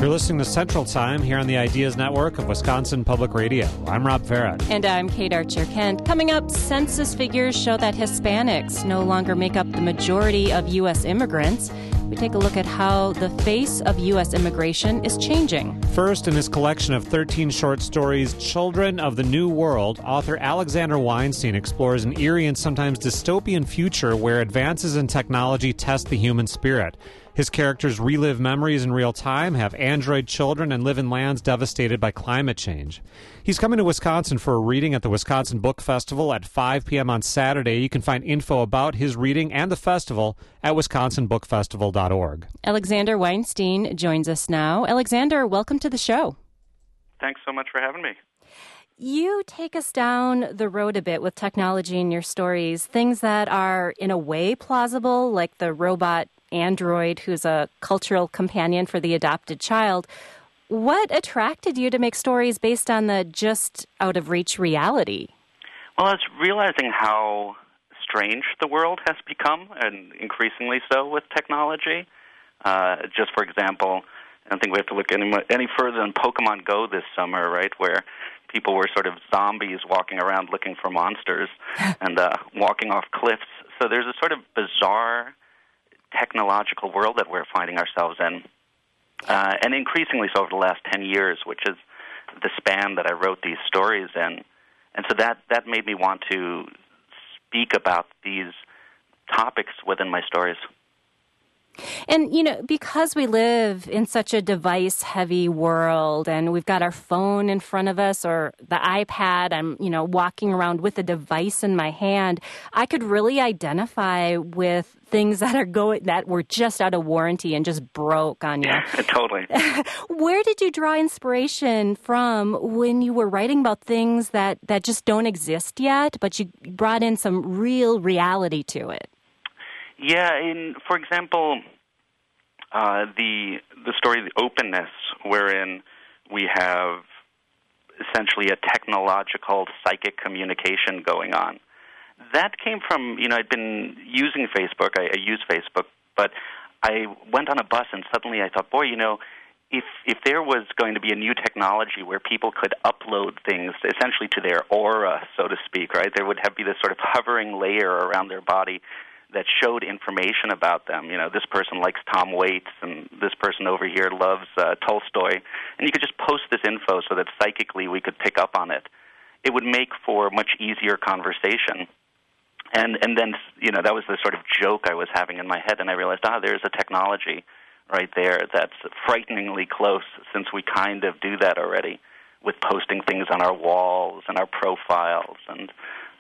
You're listening to Central Time here on the Ideas Network of Wisconsin Public Radio. I'm Rob Farrett. And I'm Kate Archer-Kent. Coming up, census figures show that Hispanics no longer make up the majority of U.S. immigrants. We take a look at how the face of U.S. immigration is changing. First, in his collection of 13 short stories, Children of the New World, author Alexander Weinstein explores an eerie and sometimes dystopian future where advances in technology test the human spirit. His characters relive memories in real time, have android children, and live in lands devastated by climate change. He's coming to Wisconsin for a reading at the Wisconsin Book Festival at 5 p.m. on Saturday. You can find info about his reading and the festival at wisconsinbookfestival.org. Alexander Weinstein joins us now. Alexander, welcome to the show. Thanks so much for having me. You take us down the road a bit with technology in your stories, things that are in a way plausible, like the robot android who's a cultural companion for the adopted child. What attracted you to make stories based on the just out-of-reach reality? Well, I was realizing how strange the world has become, and increasingly so with technology. Just for example, I don't think we have to look any further than Pokemon Go this summer, right, where people were sort of zombies walking around looking for monsters and walking off cliffs. So there's a sort of bizarre technological world that we're finding ourselves in, and increasingly so over the last 10 years, which is the span that I wrote these stories in. And so that made me want to speak about these topics within my stories. And, you know, because we live in such a device-heavy world and we've got our phone in front of us or the iPad, I'm, walking around with a device in my hand, I could really identify with things that were just out of warranty and just broke on you. Totally. Where did you draw inspiration from when you were writing about things that just don't exist yet, but you brought in some real reality to it? Yeah, for example, the story The Openness, wherein we have essentially a technological psychic communication going on. That came from, I'd been using Facebook. I use Facebook, but I went on a bus and suddenly I thought, boy, if there was going to be a new technology where people could upload things essentially to their aura, so to speak, right, there would be this sort of hovering layer around their body that showed information about them. This person likes Tom Waits, and this person over here loves Tolstoy. And you could just post this info so that psychically we could pick up on it. It would make for much easier conversation. And then, that was the sort of joke I was having in my head, and I realized, there's a technology right there that's frighteningly close, since we kind of do that already with posting things on our walls and our profiles, and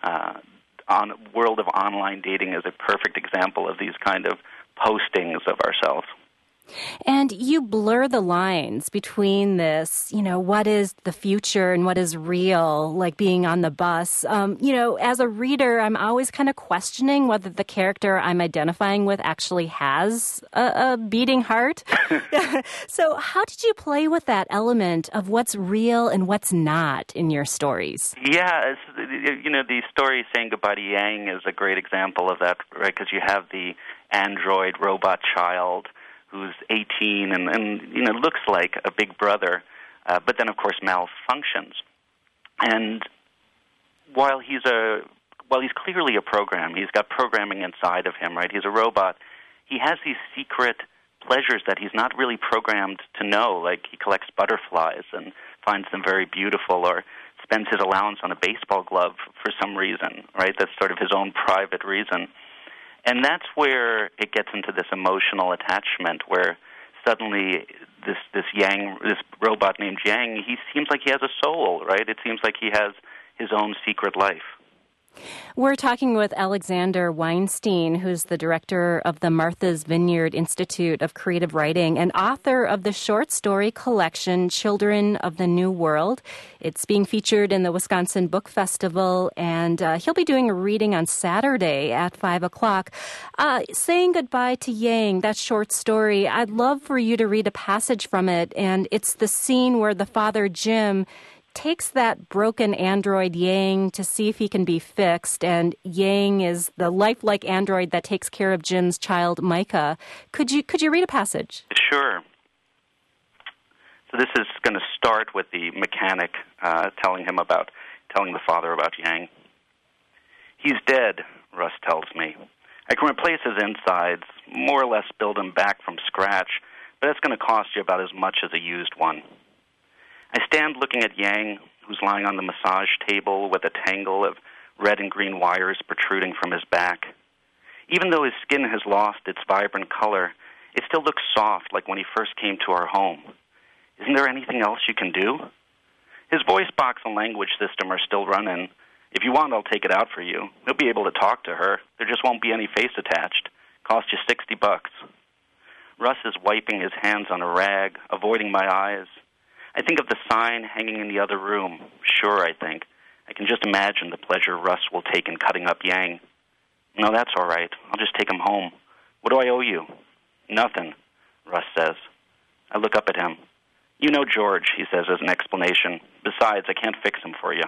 world of online dating is a perfect example of these kind of postings of ourselves. And you blur the lines between this, what is the future and what is real, like being on the bus. As a reader, I'm always kind of questioning whether the character I'm identifying with actually has a beating heart. So how did you play with that element of what's real and what's not in your stories? Yeah, the story Saying Goodbye to Yang is a great example of that, right? Because you have the android robot child who's 18 and looks like a big brother, but then, of course, malfunctions. And while he's clearly a program, he's got programming inside of him, right? He's a robot. He has these secret pleasures that he's not really programmed to know, like he collects butterflies and finds them very beautiful, or spends his allowance on a baseball glove for some reason, right? That's sort of his own private reason. And that's where it gets into this emotional attachment, where suddenly this robot named Yang, he seems like he has a soul, right? It seems like he has his own secret life. We're talking with Alexander Weinstein, who's the director of the Martha's Vineyard Institute of Creative Writing and author of the short story collection Children of the New World. It's being featured in the Wisconsin Book Festival, and he'll be doing a reading on Saturday at 5 o'clock. Saying Goodbye to Yang, that short story, I'd love for you to read a passage from it, and it's the scene where the father, Jim, takes that broken android Yang to see if he can be fixed, and Yang is the lifelike android that takes care of Jim's child, Micah. Could you read a passage? Sure. So this is going to start with the mechanic telling the father about Yang. He's dead, Russ tells me. I can replace his insides, more or less build him back from scratch, but that's going to cost you about as much as a used one. I stand looking at Yang, who's lying on the massage table with a tangle of red and green wires protruding from his back. Even though his skin has lost its vibrant color, it still looks soft like when he first came to our home. Isn't there anything else you can do? His voice box and language system are still running. If you want, I'll take it out for you. He'll be able to talk to her. There just won't be any face attached. Cost you $60. Russ is wiping his hands on a rag, avoiding my eyes. I think of the sign hanging in the other room. Sure, I think. I can just imagine the pleasure Russ will take in cutting up Yang. No, that's all right. I'll just take him home. What do I owe you? Nothing, Russ says. I look up at him. You know George, he says as an explanation. Besides, I can't fix him for you.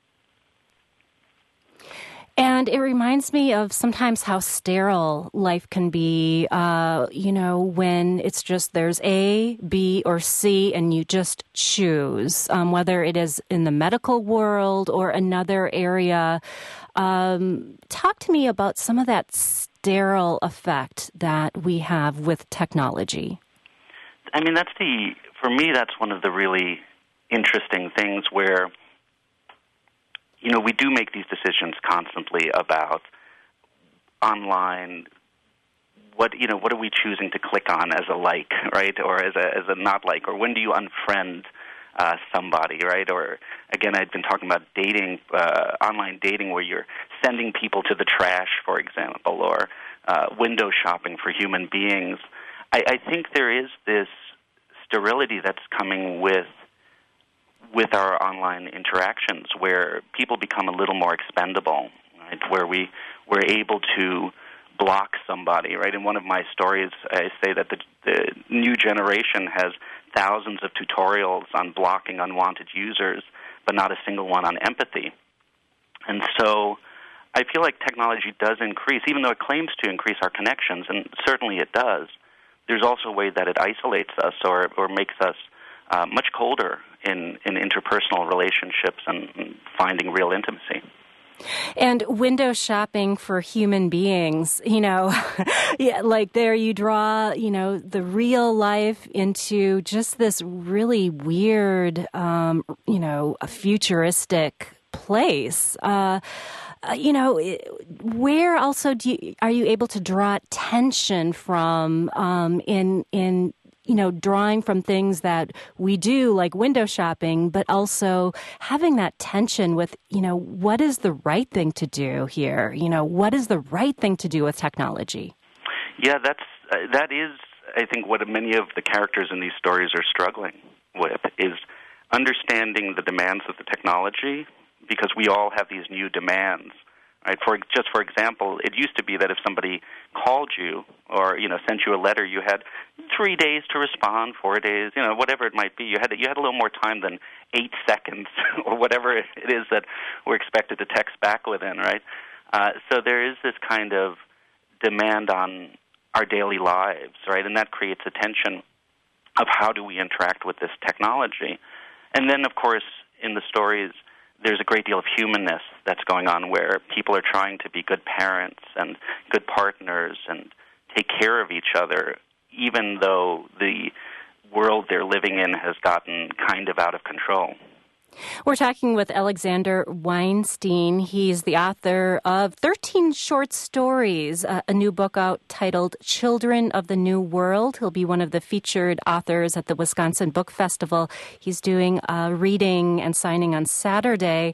And it reminds me of sometimes how sterile life can be, when it's just there's A, B, or C, and you just choose, whether it is in the medical world or another area. Talk to me about some of that sterile effect that we have with technology. I mean, for me, that's one of the really interesting things where, we do make these decisions constantly about online. What are we choosing to click on as a like, right, or as a not like, or when do you unfriend somebody, right? Or again, I'd been talking about dating, online dating, where you're sending people to the trash, for example, or window shopping for human beings. I think there is this sterility that's coming with our online interactions, where people become a little more expendable, right? Where we're able to block somebody, right? In one of my stories, I say that the new generation has thousands of tutorials on blocking unwanted users, but not a single one on empathy. And so I feel like technology does increase, even though it claims to increase our connections, and certainly it does. There's also a way that it isolates us or makes us much colder in interpersonal relationships and finding real intimacy. And window shopping for human beings, like there you draw, the real life into just this really weird, a futuristic place. Where also are you able to draw tension from in drawing from things that we do, like window shopping, but also having that tension with, what is the right thing to do here? What is the right thing to do with technology? Yeah, that is, I think, what many of the characters in these stories are struggling with, is understanding the demands of the technology, because we all have these new demands. Right? For example, it used to be that if somebody called you or sent you a letter, you had 3 days to respond, 4 days, whatever it might be. You had a little more time than 8 seconds or whatever it is that we're expected to text back within. Right? So there is this kind of demand on our daily lives, right? And that creates a tension of how do we interact with this technology. And then, of course, in the stories, there's a great deal of humanness that's going on, where people are trying to be good parents and good partners and take care of each other, even though the world they're living in has gotten kind of out of control. We're talking with Alexander Weinstein. He's the author of 13 short stories, a new book out titled Children of the New World. He'll be one of the featured authors at the Wisconsin Book Festival. He's doing a reading and signing on Saturday.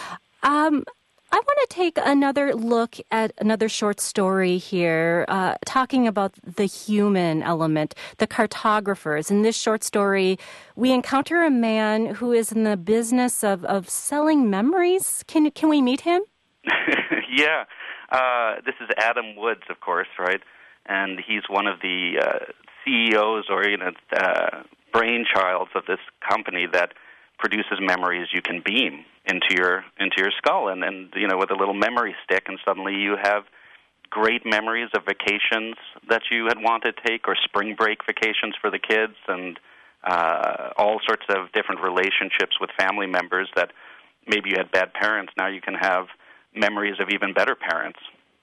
I want to take another look at another short story here, talking about the human element, the cartographers. In this short story, we encounter a man who is in the business of selling memories. Can we meet him? Yeah. This is Adam Woods, of course, right? And he's one of the CEOs or brainchilds of this company that produces memories you can beam into your skull, and with a little memory stick, and suddenly you have great memories of vacations that you had wanted to take, or spring break vacations for the kids, and all sorts of different relationships with family members that maybe you had bad parents. Now you can have memories of even better parents.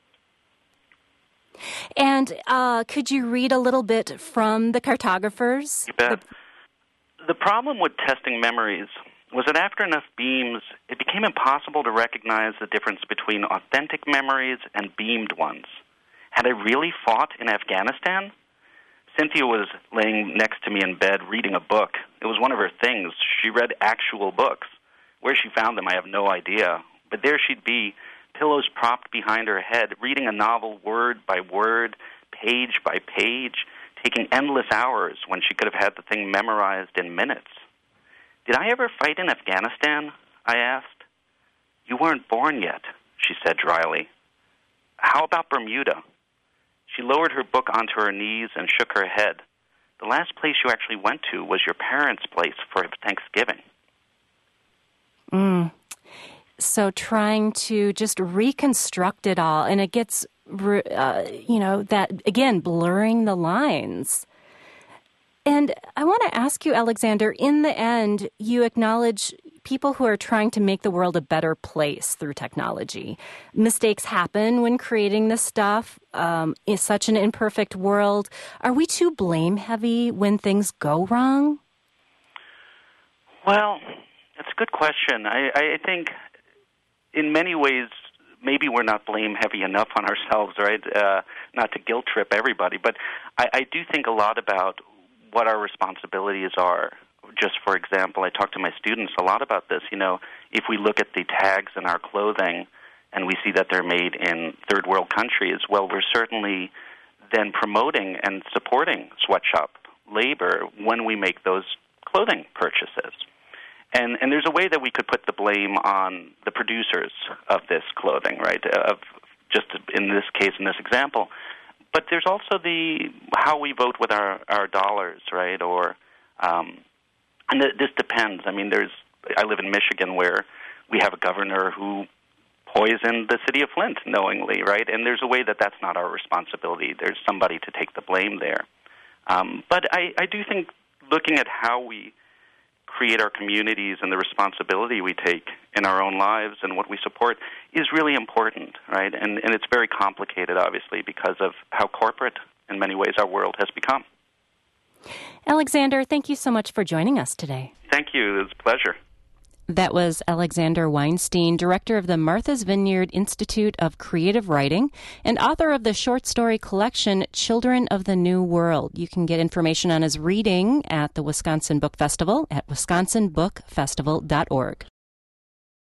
And could you read a little bit from the cartographers? You bet. The problem with testing memories was that after enough beams, it became impossible to recognize the difference between authentic memories and beamed ones. Had I really fought in Afghanistan? Cynthia was laying next to me in bed reading a book. It was one of her things. She read actual books. Where she found them, I have no idea. But there she'd be, pillows propped behind her head, reading a novel word by word, page by page, taking endless hours when she could have had the thing memorized in minutes. Did I ever fight in Afghanistan? I asked. You weren't born yet, she said dryly. How about Bermuda? She lowered her book onto her knees and shook her head. The last place you actually went to was your parents' place for Thanksgiving. So trying to just reconstruct it all, and it gets, that, again, blurring the lines. And I want to ask you, Alexander, in the end, you acknowledge people who are trying to make the world a better place through technology. Mistakes happen when creating this stuff. It's such an imperfect world. Are we too blame-heavy when things go wrong? Well, that's a good question. I think in many ways, maybe we're not blame-heavy enough on ourselves, right? Not to guilt-trip everybody. But I do think a lot about what our responsibilities are. Just for example, I talk to my students a lot about this. You know, if we look at the tags in our clothing and we see that they're made in third world countries, well, we're certainly then promoting and supporting sweatshop labor when we make those clothing purchases. And there's a way that we could put the blame on the producers of this clothing, right? Of just in this case, in this example. But there's also how we vote with our dollars, right? Or and this depends. I mean, I live in Michigan, where we have a governor who poisoned the city of Flint knowingly, right? And there's a way that that's not our responsibility. There's somebody to take the blame there. But I do think looking at how we create our communities and the responsibility we take in our own lives and what we support is really important, right? And it's very complicated, obviously, because of how corporate, in many ways, our world has become. Alexander, thank you so much for joining us today. Thank you. It was a pleasure. That was Alexander Weinstein, director of the Martha's Vineyard Institute of Creative Writing and author of the short story collection Children of the New World. You can get information on his reading at the Wisconsin Book Festival at wisconsinbookfestival.org.